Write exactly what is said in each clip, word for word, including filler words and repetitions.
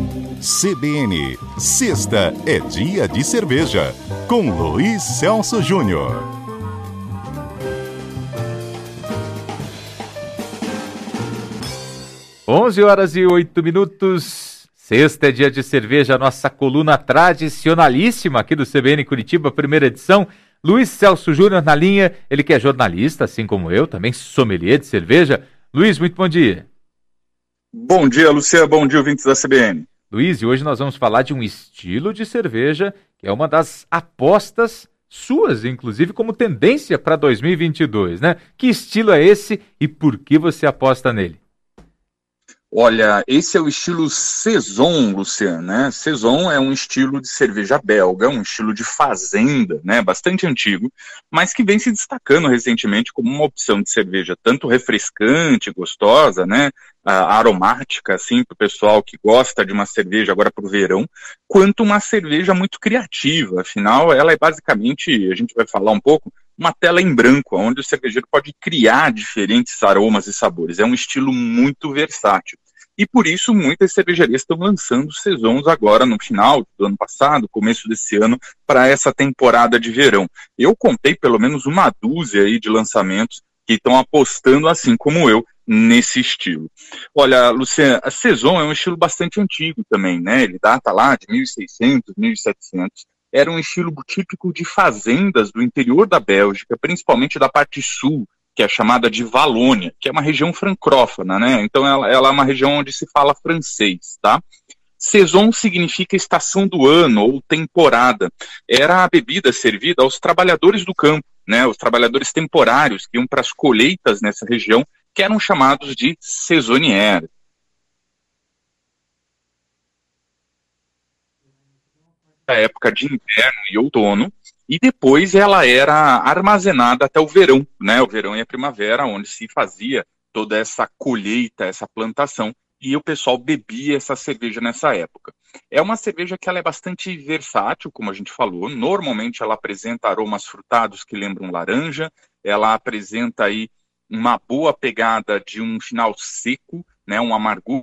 C B N, sexta é dia de cerveja, com Luiz Celso Júnior. onze horas e oito minutos, sexta é dia de cerveja, nossa coluna tradicionalíssima aqui do C B N Curitiba, primeira edição. Luiz Celso Júnior na linha, ele que é jornalista, assim como eu, também sommelier de cerveja. Luiz, muito bom dia. Bom dia, Luciano, bom dia, ouvintes da C B N. Luiz, e hoje nós vamos falar de um estilo de cerveja que é uma das apostas suas, inclusive, como tendência para dois mil e vinte e dois, né? Que estilo é esse e por que você aposta nele? Olha, esse é o estilo Saison, Luciano, né? Saison é um estilo de cerveja belga, um estilo de fazenda, né? Bastante antigo, mas que vem se destacando recentemente como uma opção de cerveja tanto refrescante, gostosa, né? Ah, aromática, assim, para o pessoal que gosta de uma cerveja agora para o verão, quanto uma cerveja muito criativa. Afinal, ela é basicamente, a gente vai falar um pouco, uma tela em branco, onde o cervejeiro pode criar diferentes aromas e sabores. É um estilo muito versátil. E por isso muitas cervejarias estão lançando saisons agora no final do ano passado, começo desse ano, para essa temporada de verão. Eu contei pelo menos uma dúzia aí de lançamentos que estão apostando, assim como eu, nesse estilo. Olha, Luciano, a saison é um estilo bastante antigo também, né? Ele data lá de mil e seiscentos, mil e setecentos. Era um estilo típico de fazendas do interior da Bélgica, principalmente da parte sul, que é chamada de Valônia, que é uma região francófona, né? Então ela, ela é uma região onde se fala francês, tá? Saison significa estação do ano ou temporada. Era a bebida servida aos trabalhadores do campo, né? Os trabalhadores temporários que iam para as colheitas nessa região, que eram chamados de saisonnières. A época de inverno e outono, e depois ela era armazenada até o verão, né? O verão e a primavera, onde se fazia toda essa colheita, essa plantação, e o pessoal bebia essa cerveja nessa época. É uma cerveja que ela é bastante versátil, como a gente falou. Normalmente ela apresenta aromas frutados que lembram laranja, ela apresenta aí uma boa pegada de um final seco, né? Um amargor.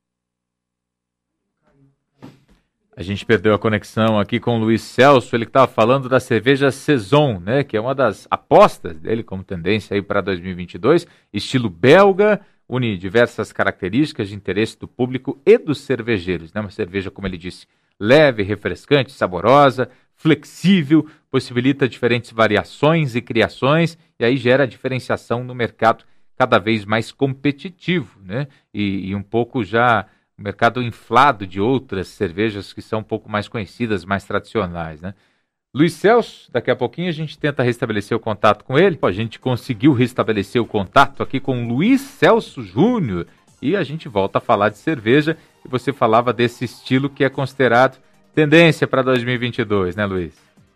A gente perdeu a conexão aqui com o Luiz Celso, ele que estava falando da cerveja Saison, né, que é uma das apostas dele como tendência aí para dois mil e vinte e dois, estilo belga, une diversas características de interesse do público e dos cervejeiros, né, uma cerveja, como ele disse, leve, refrescante, saborosa, flexível, possibilita diferentes variações e criações, e aí gera diferenciação no mercado cada vez mais competitivo, né, e, e um pouco já o mercado inflado de outras cervejas que são um pouco mais conhecidas, mais tradicionais, né? Luiz Celso, daqui a pouquinho a gente tenta restabelecer o contato com ele. A gente conseguiu restabelecer o contato aqui com Luiz Celso Júnior e a gente volta a falar de cerveja. E você falava desse estilo que é considerado tendência para dois mil e vinte e dois, né, Luiz?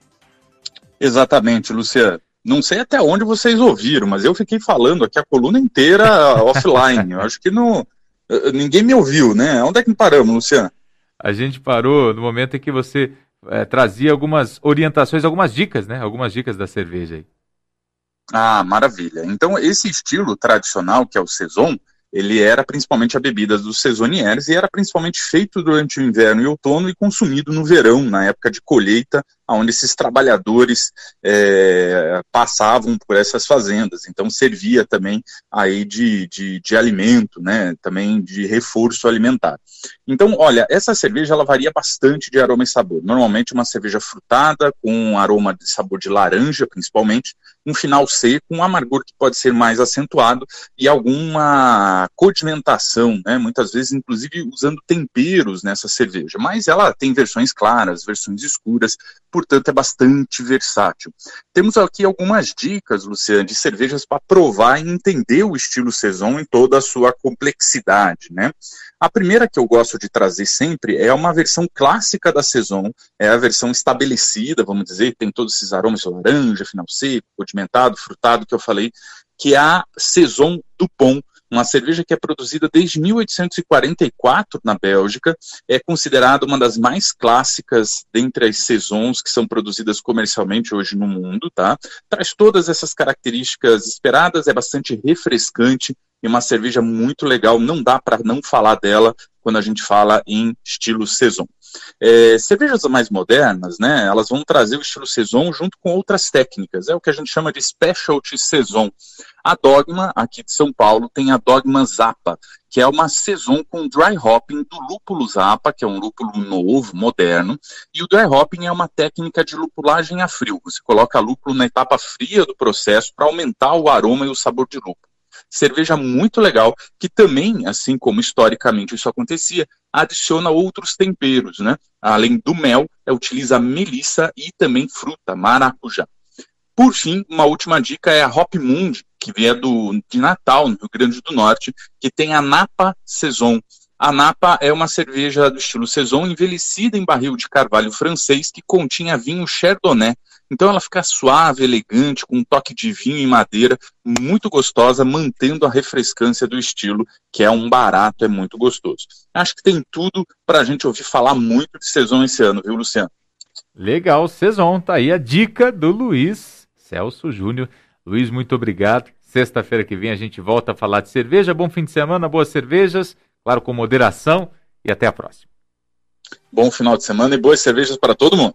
Exatamente, Luciano. Não sei até onde vocês ouviram, mas eu fiquei falando aqui a coluna inteira offline. Eu acho que não... Ninguém me ouviu, né? Onde é que paramos, Luciano? A gente parou no momento em que você é, trazia algumas orientações, algumas dicas, né? Algumas dicas da cerveja aí. Ah, maravilha. Então, esse estilo tradicional, que é o Saison, ele era principalmente a bebida dos saisonnières e era principalmente feito durante o inverno e outono e consumido no verão, na época de colheita, onde esses trabalhadores é, passavam por essas fazendas. Então servia também aí de, de, de alimento, né? Também de reforço alimentar. Então, olha, essa cerveja ela varia bastante de aroma e sabor. Normalmente uma cerveja frutada, com um aroma de sabor de laranja, principalmente, um final seco, um amargor que pode ser mais acentuado e alguma condimentação, né? Muitas vezes, inclusive, usando temperos nessa cerveja. Mas ela tem versões claras, versões escuras, portanto é bastante versátil. Temos aqui algumas dicas, Luciano, de cervejas para provar e entender o estilo Saison em toda a sua complexidade, né? A primeira que eu gosto de trazer sempre é uma versão clássica da Saison, é a versão estabelecida, vamos dizer, tem todos esses aromas de laranja, final seco, condimentado, frutado que eu falei, que é a Saison Dupont, uma cerveja que é produzida desde mil oitocentos e quarenta e quatro na Bélgica, é considerada uma das mais clássicas dentre as saisons que são produzidas comercialmente hoje no mundo, tá? Traz todas essas características esperadas, é bastante refrescante, e uma cerveja muito legal, não dá para não falar dela quando a gente fala em estilo saison. É, cervejas mais modernas, né, elas vão trazer o estilo saison junto com outras técnicas, é o que a gente chama de specialty saison. A Dogma, aqui de São Paulo, tem a Dogma Zappa, que é uma saison com dry hopping do lúpulo Zappa, que é um lúpulo novo, moderno, e o dry hopping é uma técnica de lupulagem a frio. Você coloca lúpulo na etapa fria do processo para aumentar o aroma e o sabor de lúpulo. Cerveja muito legal, que também, assim como historicamente isso acontecia, adiciona outros temperos, né? Além do mel, é, utiliza melissa e também fruta, maracujá. Por fim, uma última dica é a Hop Mundi, que vier do, de Natal, no Rio Grande do Norte, que tem a Napa Saison. A Napa é uma cerveja do estilo saison envelhecida em barril de carvalho francês que continha vinho chardonnay. Então ela fica suave, elegante, com um toque de vinho e madeira, muito gostosa, mantendo a refrescância do estilo, que é um barato, é muito gostoso. Acho que tem tudo para a gente ouvir falar muito de saison esse ano, viu, Luciano? Legal, saison, tá aí a dica do Luiz Celso Júnior. Luiz, muito obrigado. Sexta-feira que vem a gente volta a falar de cerveja. Bom fim de semana, boas cervejas, claro, com moderação, e até a próxima. Bom final de semana e boas cervejas para todo mundo.